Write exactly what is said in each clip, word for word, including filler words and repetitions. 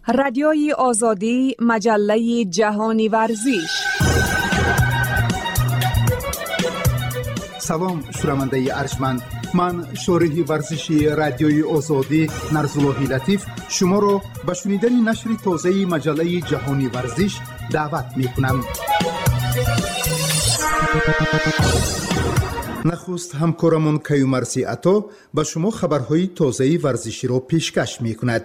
رادیوی آزادی، مجله جهانی ورزش. سلام شنونده ارجمند، من شارح ورزشی رادیوی آزادی نرزاللهی لطیف شما را به شنیدن نشر تازه مجله جهانی ورزش دعوت می کنم. نخست همکارمون کیومرثی عطا به شما خبرهای تازه ورزشی را پیشکش می کند.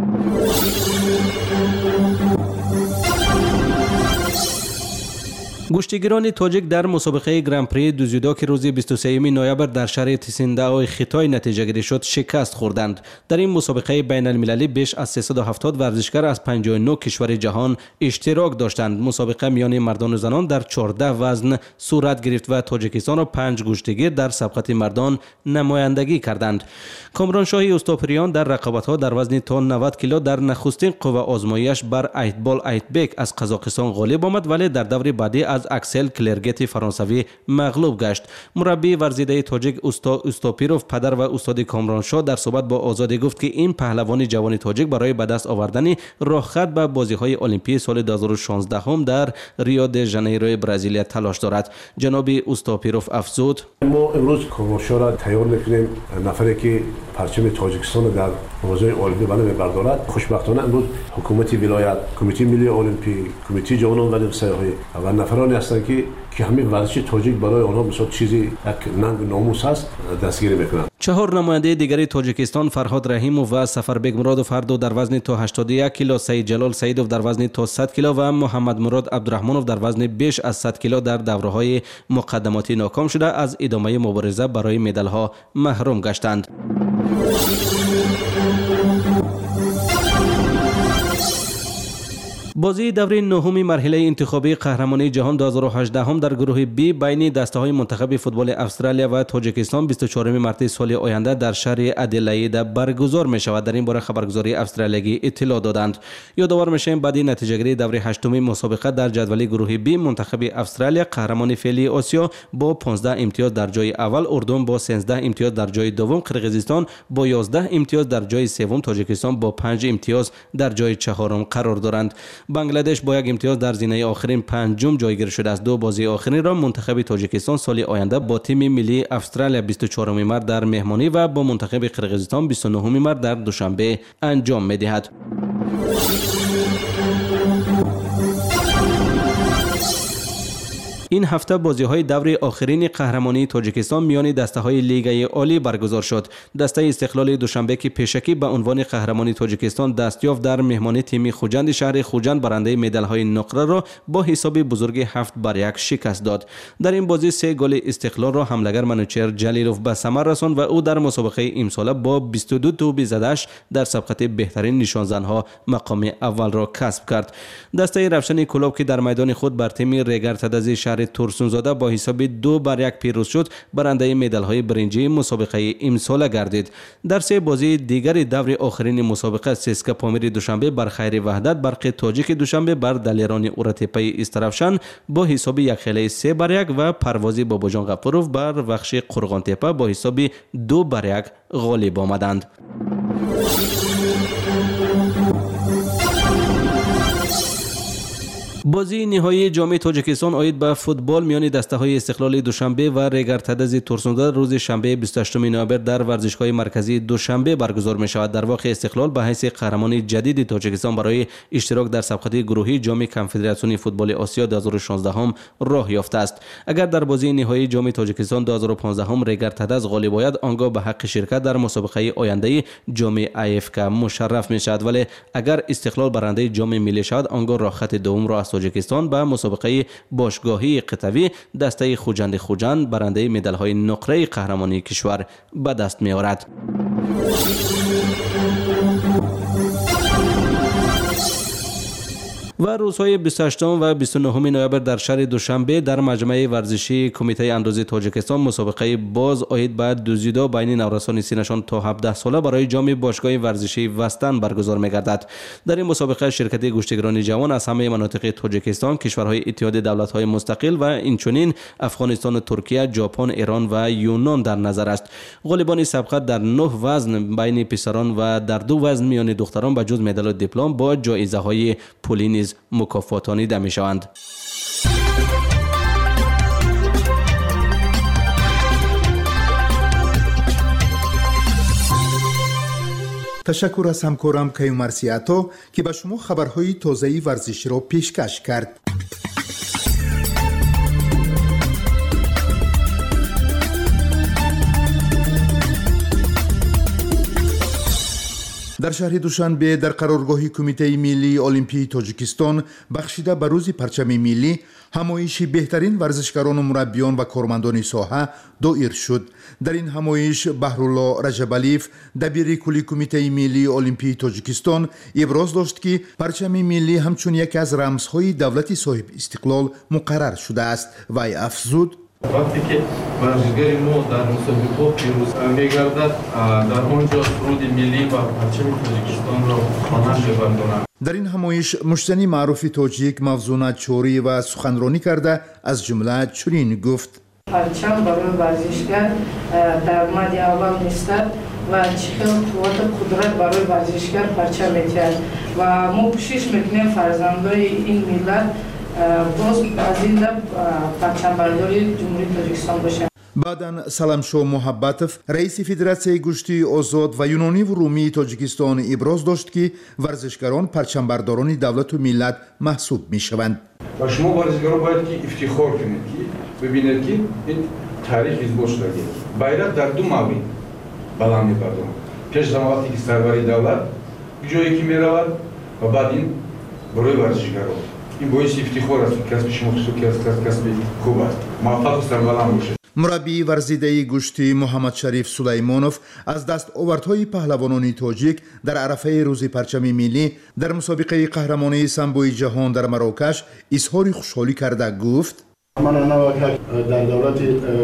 گشتیگیران تاجیک در مسابقه گرند پری دوزیدو که روز بیست و سوم نوامبر در شهر تسینداو خیتای نتیجه گیری شد شکست خوردند. در این مسابقه بین المللی بیش از سیصد و هفتاد ورزشکار از پنجاه و نه کشور جهان اشتراک داشتند. مسابقه میان مردان و زنان در چهارده وزن صورت گرفت و تاجیکستان و پنج گشتیگیر در سبقت مردان نمایندگی کردند. کامرانشاهی استوپریان در رقابت‌ها در وزن تا نود کیلو در نخستین قوه آزمایش بر ایتبال ایتبک از قزاقستان غالب آمد، ولی در دور بعدی از اکسل کلرگت فرانسوی مغلوب گشت. مربی ورزیده تاجیک استا استوپیروف پدر و استاد کامرانشاه در صحبت با آزادی گفت که این پهلوان جوان تاجیک برای به دست آوردن راهخط به بازی‌های المپیک سال دو هزار و شانزده هم در ریو د ژانیرو برزیل تلاش دارد. جناب استوپیروف افزود: ما امروز کامرانشاه را تیار می‌کنیم، نفری که پرچم تاجیکستان در حوزه المپیک بالا می‌بردارد. خوشبختانه امروز حکومت ولایت، کمیته ملی المپیک، کمیته جوانان و سیاحی و نفرانی هستند که که همین ورزش تاجیک برای آنها مثلا چیزی یک ننگ ناموس هست دستگیری میکنند. چهار نماینده دیگری تاجیکستان فرهاد رحیموف و سفربگ مرادوف هر دو در وزن تا هشتاد و یک کیلو، سعید جلال سعیدوف در وزن تا صد کیلو و محمد مراد عبدالرحمنوف در وزن بیش از صد کیلو در دوره‌های مقدماتی ناکام شده از ادامه مبارزه برای مدال‌ها محروم گشتند. بازی دوره نهم مرحله انتخابی قهرمانی جهان دو هزار و هجده هم در گروه بی بین دسته‌های منتخب فوتبال استرالیا و تاجیکستان بیست و چهارم مارس سال آینده در شهر ادلاید برگزار می شود. در این باره خبرگزاری استرالیایی اطلاع دادند. یادآور میشیم بعد نتیجه گیری دوره هشتم مسابقه در جدول گروه بی منتخب استرالیا قهرمان فعلی آسیا با پانزده امتیاز در جای اول، اردن با سیزده امتیاز در جای دوم، قرقیزستان با یازده امتیاز در جای سوم، تاجیکستان با پنج امتیاز در جای چهارم قرار دارند. بنگلادش با یک امتیاز در زینه آخرین پنجم جایگیر شده است. دو بازی آخرین را منتخب تاجیکستان سال آینده با تیم ملی استرالیا بیست و چهارم مارس در مهمانی و با منتخب قرقیزستان بیست و نهم مارس در دوشنبه انجام می‌دهد. این هفته بازی‌های دور آخرین قهرمانی تاجیکستان میان دسته‌های لیگ عالی برگزار شد. دسته استقلال دوشنبه که پیشکی به عنوان قهرمانی تاجیکستان دست یافت در مهمانی تیم خوجند شهر خوجند برنده مدال‌های نقره را با حساب بزرگ هفت بر یک شکست داد. در این بازی سه گل استقلال را حمله‌گر منوچهر جلیلوف به ثمر رساند و او در مسابقه امسال با بیست و دو توپ زده‌اش در سبقت بهترین نشانزن‌ها مقام اول را کسب کرد. دسته رفشن کلوب که در میدان خود بر تیم ریگارتدز شهر تورسونزاده با حساب دو بر یک پیروز شد، برنده مدال‌های برنجی مسابقه امسال گردید. در سه بازی دیگر دور آخرین مسابقه سیسکا پامیر دوشنبه بر خیر وحدت، برق تاجیک دوشنبه بر دلیران اورتپی استرافشان با حساب یک خیلی سه بر یک و پروازی باباجان غفوروف بر بخش قرغان تپه با حساب دو بر یک غالب آمدند. بازی نهایی جام تاجیکستان آید به فوتبال میان دسته‌های استقلال دوشنبه و ریگارتدز تورسونزاده روز شنبه بیست و هشتم نوامبر در ورزشگاه مرکزی دوشنبه برگزار می شود. در واقع استقلال به حیث قهرمان جدید تاجیکستان برای اشتراک در سبقت گروهی جام کنفدراسیون فوتبال آسیا دو هزار و شانزده هم راه یافته است. اگر در بازی نهایی جام تاجیکستان دو هزار و پانزده هم ریگارتدز غالب آید، آنگاه به حق شرکت در مسابقه آینده جام ای اف کا مشرف می شود، ولی اگر استقلال برنده جام ملی شود، آنگاه راه خط دوم را تاجیکستان به مسابقه باشگاهی قطوی دسته خوجند خوجند برنده مدال‌های نقره قهرمانی کشور به دست می‌آورد. و روزهای بیست و هشتم و بیست و نهم نوامبر در شهر دوشنبه در مجمع ورزشی کمیته اندازه تاجیکستان مسابقه باز آید به دوزیدو بین نورسان سینشان تا هفده ساله برای جام باشگاه ورزشی وستن برگزار می‌گردد. در این مسابقه شرکت گشتگران جوان از همه مناطق تاجیکستان، کشورهای اتحاد دولت‌های مستقل و اینچنین افغانستان، ترکیه، ژاپن، ایران و یونان در نظر است. غالبان سبقت در نه وزن بین پسران و در دو وزن میان دختران به جز مدال و دیپلم با جایزه‌های پولی نیز مکافاتانیده می‌شوند. تشکر از همکارم کیومرث عطا که به شما خبرهای تازه ورزشی را پیشکش کرد. در شهر دوشنبه در قرارگاه کمیته ملی المپی تاجیکستان بخشیده به روز پرچم ملی همایش بهترین ورزشکاران و مربیان و کارمندان ساحه دایر شد. در این همایش بهرالله رجبالیف دبیر کلی کمیته ملی المپی تاجیکستان ابراز داشت که پرچم ملی همچون یکی از رمزهای دولت صاحب استقلال مقرر شده است و افزود: وقتی که ورزشگری ما در مسابقات پیروز می‌گردد، در آنجا سرود ملی و پرچم تاجیکستان را خواننده می‌گرداند. در این همایش مشتنی معروف تاجیک موضوع چوری و سخنرانی کرده از جمله چنین گفت: پرچم برای ورزشگر در مد اول نیست و چقدر قوت قدرت برای ورزشگر پرچم می‌دهد و ما کوشش می‌کنیم فرزندان این ملت باز از این لب پرچمبرداری جمهوری تاجیکستان باشه. بعداً سلامشو محبتف رئیس فدراسیون گشتی آزاد و یونانی و رومی تاجیکستان ابراز داشت که ورزشکاران پرچمبرداران دولت و ملت محسوب میشوند. و شما ورزشکاران باید که افتخار کنید که ببینید که این تاریخ ازباش دارد. bayrak در دو مابین بلند می‌گردد. پیش زمان وقتی که سربری دولت جایی که می‌رود و بعد این برای ورزشکاران این باعث افتخار است که کسب شما کسب خوب است. موفق و سربلند باشید. مربی ورزیده گشتی محمد شریف سلیمانوف از دستاوردهای پهلوانان تاجیک در عرفه روز پرچم ملی در مسابقه قهرمانی سامبوی جهان در مراکش اظهار خوشحالی کرده گفت: من آنها که در دولت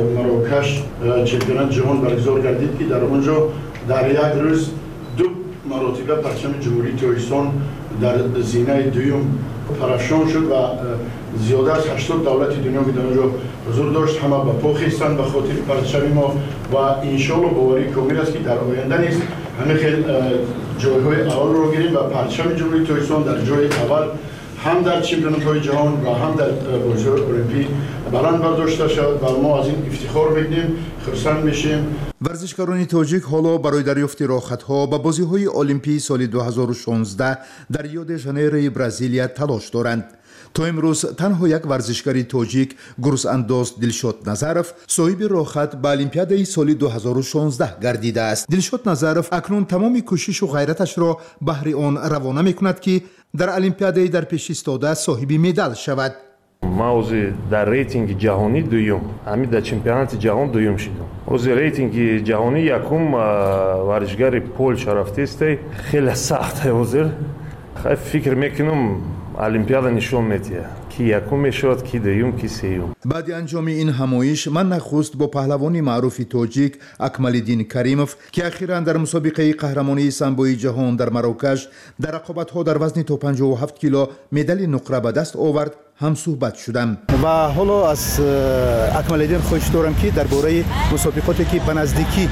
مراکش چمپیونات جهان برگزار گردید که در اونجا در یک روز دو مراتبه پرچم جمهوری تاجیکستان در زینه دوم پرافشان شد و زیاده از هشتاد دولت دنیا که در اونجا حضور داشت، همه به پا خیستند به خاطر پرچم ما و انشالله باوری کامل است که در آینده نیست همه خیلی جایهای اول رو گیریم و پرچم جمهوری تاجیکستان در جای اول هم در چمپیونات‌های جهان و هم در بازی‌های المپیک بلند برداشته شود و ما از این افتخار می‌کنیم، خرسند میشیم. ورزشکاران تاجیک حالا برای دریافت راحت‌ها به بازی‌های المپی سال دو هزار و شانزده در ریو د ژانیروی برزیلیا تلاش دارند. تا امروز تنها یک ورزشکار تاجیک گروس انداز دلشاد نظرف صاحب راحت به المپیادای سال دو هزار و شانزده گردیده است. دلشاد نظرف اکنون تمام کوشش و غیرتش را بهر آن روانه می‌کند که در المپیادای در پیش ایستاده صاحب مدال شود. ما اوزی در ریتینگ جهانی دویم، همین در چمپیونات جهان دویم شدم. اوزی ریتینگ جهانی یکم ورزشکار پولش رفته است، خیلی سخته اوزی. خیلی فکر میکنم المپیادا نشون میده کی یکم میشود کی دوم کی سوم. بعد انجام این همایش من نخست با پهلوان معروف تاجیک اکمالدین کریموف که اخیراً در مسابقه قهرمانی سامبوی جهان در مراکش در رقابت‌ها در وزن تا پنجاه و هفت کیلو مدال نقره به دست آورد هم صحبت شدم و حالا از اکمالدین خواهش دارم که درباره مسابقاتی که به نزدیکی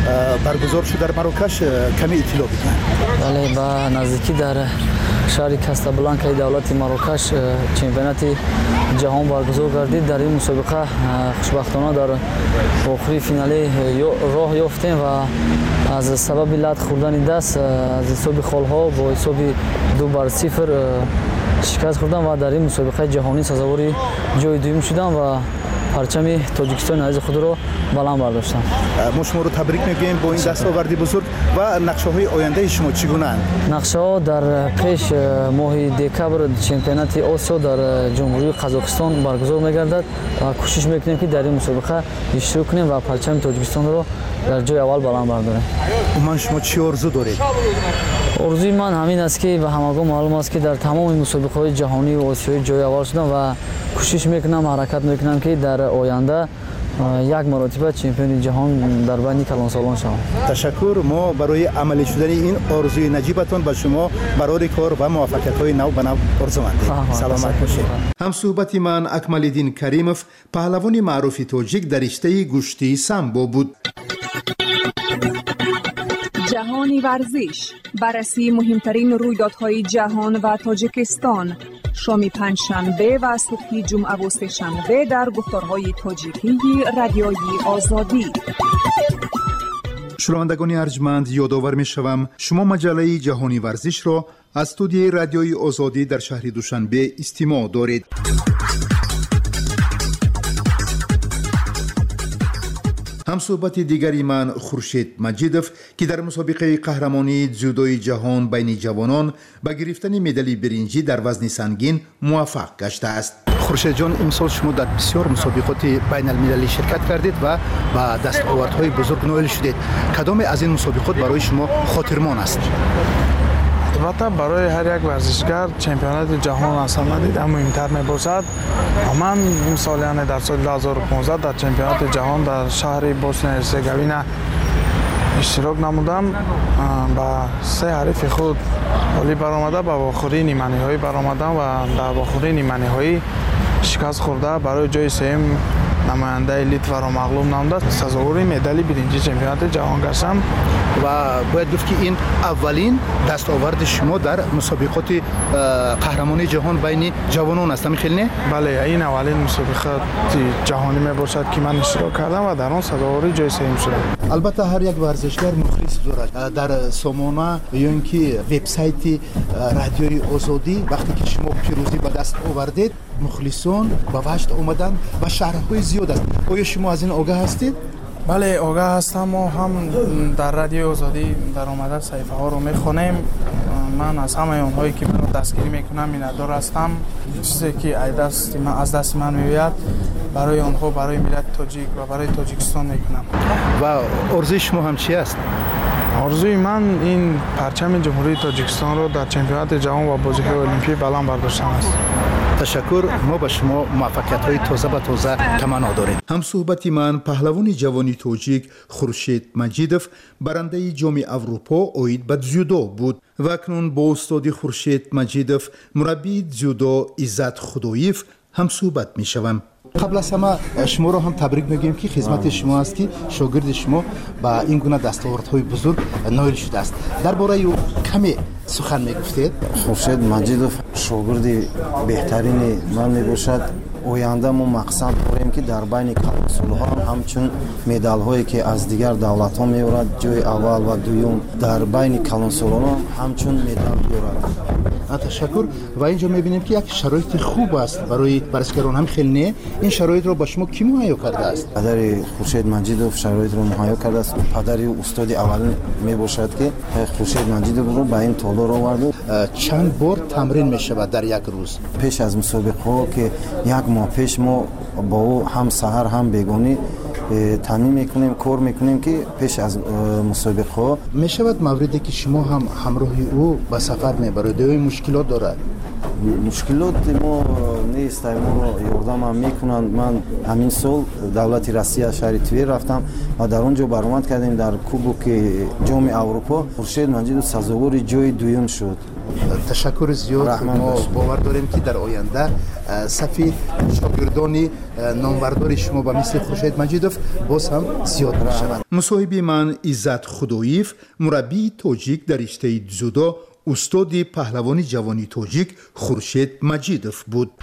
برگزار شد در مراکش کمی اطلاع بدهند. بله، به نزدیکی در شهر کاستابلانکای دولت مراکش چمپیونات جهان برگزار گردید. در این مسابقه خوشبختانه در آخری فینالی راه یافتیم و از سبب لط خوردن دست از حساب خالها با حساب دو بر صفر شکست خوردم و در این مسابقه جهانی سزاوار جای دوم شدم و پرچم تاجیکستان عزیز خود را بلند برداشتم. ما شما رو تبریک میگیم با این دستاوردی بزرگ و نقشه‌های آینده شما چگونه اند؟ نقشه‌ها در پیش ماه دکبر چمپیونات آسیا در جمهوری قزاقستان برگزار می‌گردد و کوشش می‌کنیم که در این مسابقه اشتراک کنیم و پرچم تاجیکستان را در جای اول بلند برداریم. من شما چی آرزو دارید؟ орзуи ман ҳамин аст ки ба ҳамагон маълум аст ки дар тамоми мусобиқаҳои ҷаҳониву осиёӣ ҷойавар шудам ва кӯшиш мекунам, ҳаракат мекунам ки дар оянда як маротиба чемпиони ҷаҳон дар байни калонсолон шавам. ташаккур. мо барои амалӣ шудани ин орзуи наҷибатон ба шумо барори кор ва муваффақиятҳои нав ба нав орзумандем. саломат бошед. ҳамсӯҳбати ман Акмалиддин Каримов, паҳлавони маъруфи тоҷик дар риштаи гӯштии самбо буд. جهانی ورزش، بررسی مهمترین رویدادهای جهان و تاجیکستان، شام پنجشنبه و صبح جمعه و سه‌شنبه در گفتارهای تاجیکی رادیوی آزادی. شنوندگان ارجمند، یادآور می‌شوم شما مجله جهانی ورزش را از استودیوی رادیوی آزادی در شهر دوشنبه استماع دارید. همصحبت دیگری من خورشید مجیدов که در مسابقه قهرمانی дзюдои جهان بین جوانان به گرفتن مدال برنجی در وزن سنگین موفق گشته است. خورشید جان، امسال شما در بسیار مسابقات بین المللی شرکت کردید و با دستاوردهای بزرگ نائل شدید. کدام از این مسابقات برای شما خاطرمان است؟ البته برای هر یک ورزشگر چمپیونات جهان اصلا دیدن مهمتر میباشد. من امسال یعنی در سال دو هزار و پانزده در چمپیونات جهان در شهر بوسنیا هرزگوینا اشتراک نمودم. با سه حریف خود عالی برآمده به آخرین نیمه‌نهایی برآمدم و در آخرین نیمه‌نهایی شکست خورده برای جای سوم نماینده لیتوا را مغلوب نموده سزاوار مدال برنجی چمپیونات جهان گشتم. و باید گفت که این اولین دستاورد شما در مسابقات قهرمانی جهان بین جوانان است، می‌خیل نه؟ بله، این اولین مسابقات جهانی میباشد که من اشتراک کردم و در آن سزاوار جای سوم شدم. البته هر یک ورزشگر مخلص دارد. در سامانه یا اینکه وبسایت رادیوی آزادی وقتی که شما پیروزی به دست آوردید، مخلصان به وجد آمدن و شهرهای زیاد است. آیا شما از این آگاه هستید؟ بله، آگاه هستم و هم در رادیو آزادی در آمده صحیفه ها رو میخونیم. من از همه اونهایی که من دستگیری میکنم میندار هستم. چیزی که دست من از دست من میوید برای آنها، برای ملت تاجیک و برای تاجیکستان میکنم. و آرزوی شما هم چی است؟ آرزوی من این پرچم جمهوری تاجیکستان رو در چمپیونات جهان و بازی‌های المپیک بلند برداشتن است. تشکر. ما به شما موفقیت‌های تازه به تازه تمنا داریم. همصحبت من پهلوان جوانی تاجیک خورشید مجیدов برنده جام اروپا اوید به дзюдо بود و اکنون با استاد خورشید مجیدов مربی дзюдо عزت خداییف همصحبت می‌شوم. قبل از همه شما را هم تبریک میگیم که خدمت شما است که شاگرد شما با این گونه دستاوردهای بزرگ نائل شده است. درباره او کمی سخن میگفتید؟ خورشید مجیدов شاگرد بهترین من میباشد. آینده ما مقصد داریم که در بین کلانسال‌ها هم همچون مدال هایی که از دیگر دولت ها میورد جای اول و دوم در بین کلانسال‌ها همچون مدال بیاورد. تشکر. و اینجا میبینیم که یک شرایط خوب است برای ورزشکاران، هم خیلی نه. این شرایط رو با شما کی مهیا کرده است؟ پدر خورشید مجیدов شرایط رو مهیا کرده است. پدر استاد اول میباشد که خورشید مجیدov رو به این تالار آورد. چند بار تمرین میشود در یک روز؟ پیش از مسابقه ها که یک ماه پیش ما با او هم سحر هم بیگانی تامین میکنیم، کار میکنیم که پیش از مسابقه ها میشود موردی که شما هم همراه او به سفر میبرید. دوی مشکلات دارد؟ مشکلات ما نیست، ما رو یاردم هم میکنند. من همین سال دولت روسیه شهر تویر رفتم و در اونجا برآمد کردیم در کوبوک جام اروپا. خورشید مجیدov سزاوار جای دوم شد. تشکر زیاد. ما باور داریم که در آینده صفی شاگردان نامبردار شما به مثل خورشید مجیدov باز هم زیاد میشوند. مصاحب من عزت خداییف مربی تاجیک در رشته дзюдо استاد پهلوان جوانی تاجیک خورشید مجیدov بود.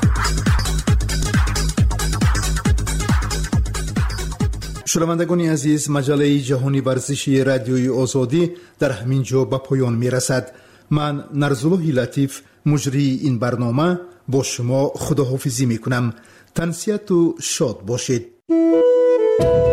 شنوندگان عزیز، مجله جهانی ورزشی رادیوی آزادی در همین جا به پایان میرسد. من نرزالله لطیف مجری این برنامه با شما خداحافظی میکنم. تنسیت و شاد باشید.